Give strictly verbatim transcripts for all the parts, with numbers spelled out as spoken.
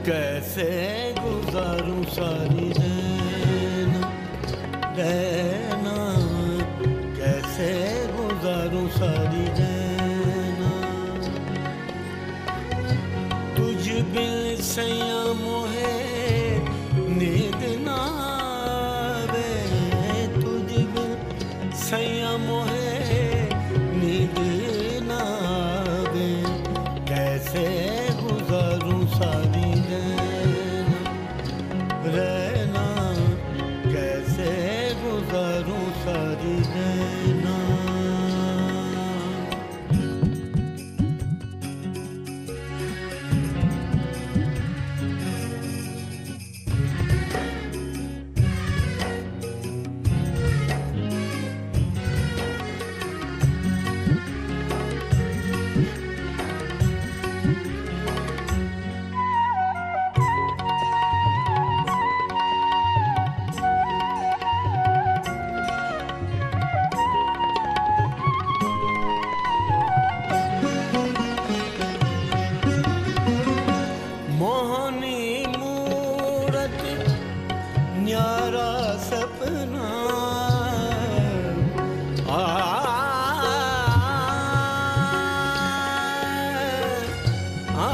कैसे गुजारूं सारी रैना रैना, कैसे गुजारूं सारी रैना। तुझ बिन सैया मोहे नींद ना आवे, तुझ बिन सैया मोहे नींद ना आवे। कैसे गुजारूं सारी रैना रैना, कैसे गुजारूं सारी रैना। मोहनी मूरत न्यारा सपना, आ, आ,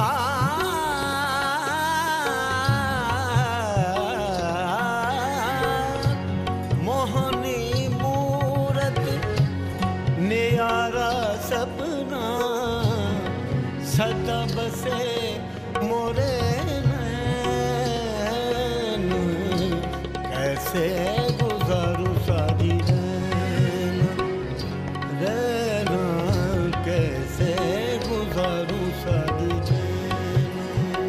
मोहनी मूरत न्यारा सपना, सदा बसे मोरे नैन। कैसे गुजारूं सारी रैना रैना, कैसे गुजारूं सारी रैना।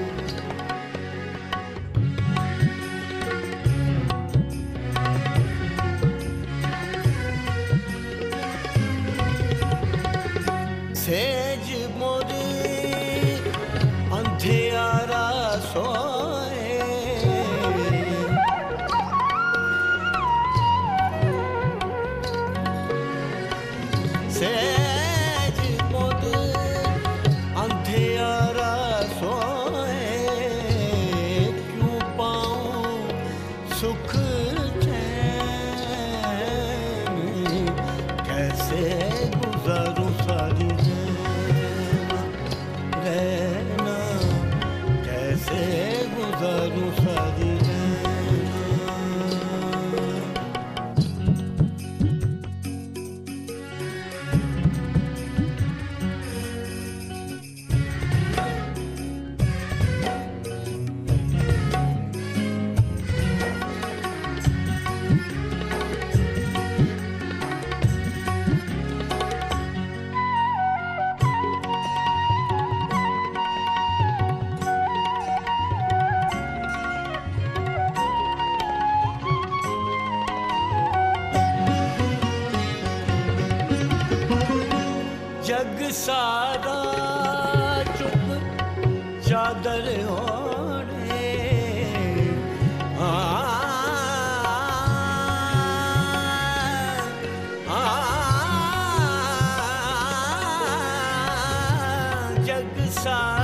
सेज मोरी अंधियारा सोए, सेज मोरी अंधियारा सोए। क्यों पाऊं सुख चैन, कैसे गुजारूं सारी रैना रैना, कैसे गुजारूं सारी रैना। जग सारा चुप चादर ओढ़े, आ, आ, जग सारा